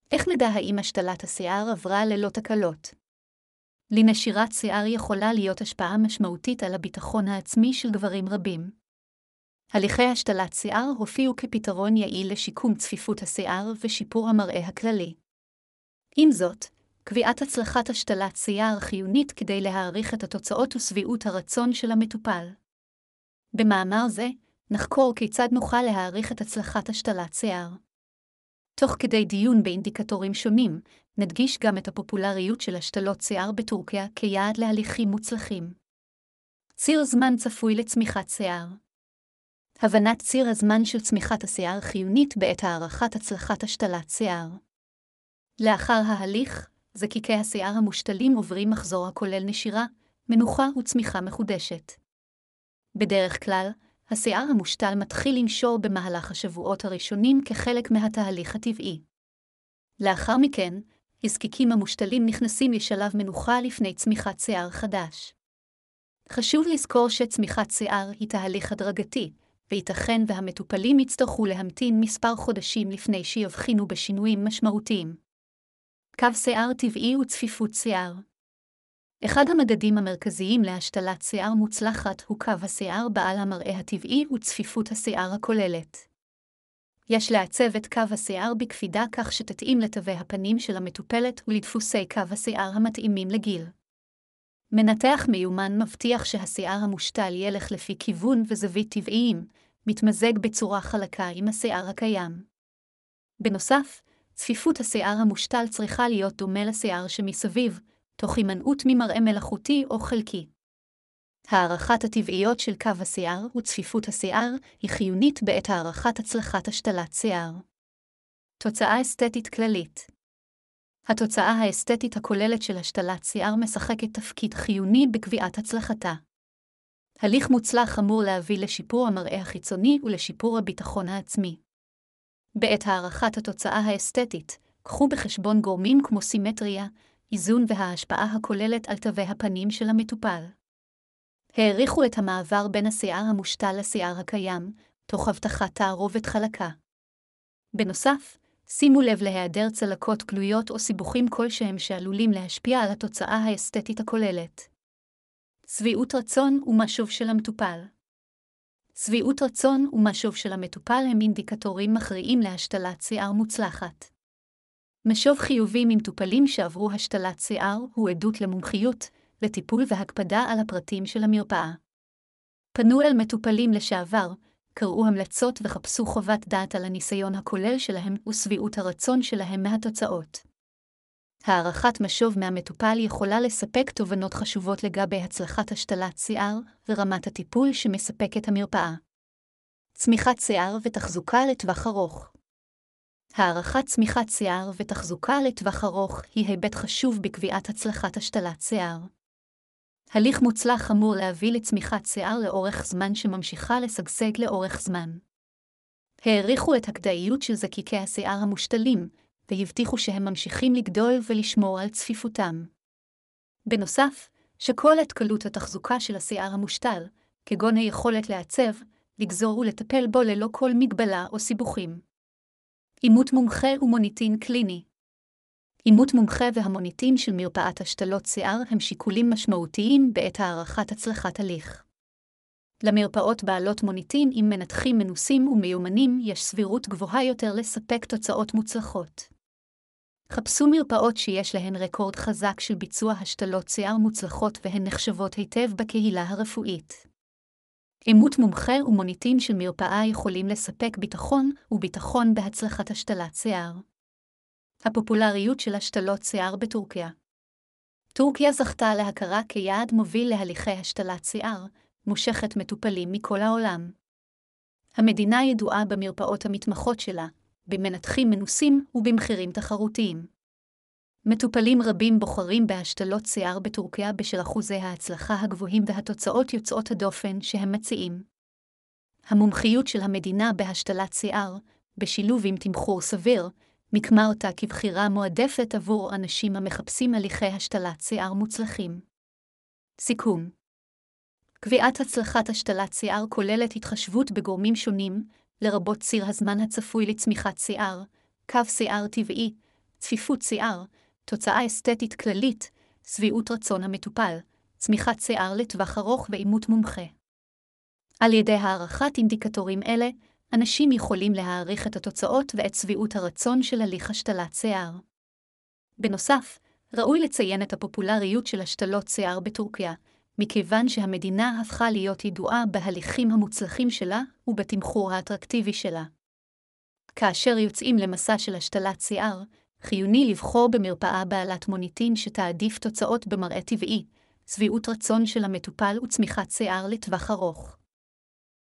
איך נדע האם השתלת השיער עברה ללא תקלות? לנשירת שיער יכולה להיות השפעה משמעותית על הביטחון העצמי של גברים רבים. הליכי השתלת שיער הופיעו כפתרון יעיל לשיקום צפיפות השיער ושיפור המראה הכללי. עם זאת, קביעת הצלחת השתלת שיער חיונית כדי להעריך את התוצאות ושביעות הרצון של המטופל. במאמר זה, נחקור כיצד נוכל להעריך את הצלחת השתלת שיער. תוך כדי דיון באינדיקטורים שונים, נדגיש גם את הפופולריות של השתלות שיער בטורקיה כיעד להליכים מוצלחים. ציר זמן צפוי לצמיחת שיער. הבנת ציר הזמן של צמיחת השיער חיונית בעת הערכת הצלחת השתלת שיער. לאחר ההליך, זקיקי השיער המושתלים עוברים מחזור הכולל נשירה, מנוחה וצמיחה מחודשת. בדרך כלל, השיער המושתל מתחיל לנשור במהלך השבועות הראשונים כחלק מהתהליך הטבעי. לאחר מכן, הזקיקים המושתלים נכנסים לשלב מנוחה לפני צמיחת שיער חדש. חשוב לזכור שצמיחת שיער היא תהליך הדרגתי, וייתכן והמטופלים יצטרכו להמתין מספר חודשים לפני שיבחינו בשינויים משמעותיים. קו שיער טבעי וצפיפות שיער. אחד המדדים המרכזיים להשתלת שיער מוצלחת הוא קו השיער בעל המראה הטבעי וצפיפות השיער הכוללת. יש לעצב את קו השיער בקפידה כך שתתאים לתווי הפנים של המטופלת ולדפוסי קו השיער המתאימים לגיל. מנתח מיומן מבטיח שהשיער המושתל ילך לפי כיוון וזווית טבעיים, מתמזג בצורה חלקה עם השיער הקיים. בנוסף, צפיפות השיער המושתל צריכה להיות דומה לשיער שמסביב, תוך הימנעות ממראה מלאכותי או חלקי. הערכת הטבעיות של קו השיער וצפיפות השיער היא חיונית בעת הערכת הצלחת השתלת שיער. תוצאה אסתטית כללית. התוצאה האסתטית הכוללת של השתלת שיער משחקת תפקיד חיוני בקביעת הצלחתה. הליך מוצלח אמור להביא לשיפור המראה החיצוני ולשיפור הביטחון העצמי. בעת הערכת התוצאה האסתטית, קחו בחשבון גורמים כמו סימטריה, איזון וההשפעה הכוללת על תווי הפנים של המטופל. העריכו את המעבר בין השיער המושתל לשיער הקיים, תוך הבטחת תערובת חלקה. בנוסף, שימו לב להיעדר צלקות גלויות או סיבוכים כלשהם שעלולים להשפיע על התוצאה האסתטית הכוללת. שביעות רצון ומשוב של המטופל. שביעות רצון ומשוב של המטופל הם אינדיקטורים מכריעים להשתלת שיער מוצלחת. משוב חיובי ממטופלים שעברו השתלת שיער הוא עדות למומחיות, לטיפול והקפדה על הפרטים של המרפאה. פנו אל מטופלים לשעבר, קראו המלצות וחפשו חוות דעת על הניסיון הכולל שלהם ושביעות הרצון שלהם מהתוצאות. הערכת משוב מהמטופל יכולה לספק תובנות חשובות לגבי הצלחת השתלת שיער ורמת הטיפול שמספקת המרפאה. צמיחת שיער ותחזוקה לטווח ארוך. הערכת צמיחת שיער ותחזוקה לטווח ארוך היא היבט חשוב בקביעת הצלחת השתלת שיער. הליך מוצלח אמור להביא לצמיחת שיער לאורך זמן שממשיכה לשגשג לאורך זמן. העריכו את הכדאיות של זקיקי השיער המושתלים, והבטיחו שהם ממשיכים לגדול ולשמור על צפיפותם. בנוסף, שקול את קלות התחזוקה של השיער המושתל, כגון היכולת לעצב, לגזור ולטפל בו ללא כל מגבלה או סיבוכים. אימות מומחה ומוניטין קליני. אימות מומחה והמוניטין של מרפאת השתלות שיער הם שיקולים משמעותיים בעת הערכת הצלחת הליך. למרפאות בעלות מוניטין עם מנתחים מנוסים ומיומנים יש סבירות גבוהה יותר לספק תוצאות מוצלחות. חפשו מרפאות שיש להן רקורד חזק של ביצוע השתלות שיער מוצלחות והן נחשבות היטב בקהילה הרפואית. אימות מומחה ומוניטין של מרפאה יכולים לספק ביטחון בהצלחת השתלת שיער. הפופולריות של השתלות שיער בטורקיה. טורקיה זכתה להכרה כיעד מוביל להליכי השתלת שיער, מושכת מטופלים מכל העולם. המדינה ידועה במרפאות המתמחות שלה, במנתחים מנוסים ובמחירים תחרותיים. מטופלים רבים בוחרים בהשתלות שיער בטורקיה בשל אחוזי ההצלחה הגבוהים והתוצאות יוצאות הדופן שהם מציעים. המומחיות של המדינה בהשתלת שיער, בשילוב עם תמחור סביר, מיקמה אותה כבחירה מועדפת עבור אנשים המחפשים הליכי השתלת שיער מוצלחים. סיכום. קביעת הצלחת השתלת שיער כוללת התחשבות בגורמים שונים, לרבות ציר הזמן הצפוי לצמיחת שיער, קו שיער טבעי, צפיפות שיער, תוצאה אסתטית כללית, שביעות רצון המטופל, צמיחת שיער לטווח ארוך ואימות מומחה. על ידי הערכת אינדיקטורים אלה, אנשים יכולים להעריך את התוצאות ואת שביעות הרצון של הליך השתלת שיער. בנוסף, ראוי לציין את הפופולריות של השתלות שיער בטורקיה, מכיוון שהמדינה הפכה להיות ידועה בהליכים המוצלחים שלה ובתמחור האטרקטיבי שלה. כאשר יוצאים למסע של השתלת שיער, חיוני לבחור במרפאה בעלת מוניטין שתעדיף תוצאות במראה טבעי, שביעות רצון של המטופל וצמיחת שיער לטווח ארוך.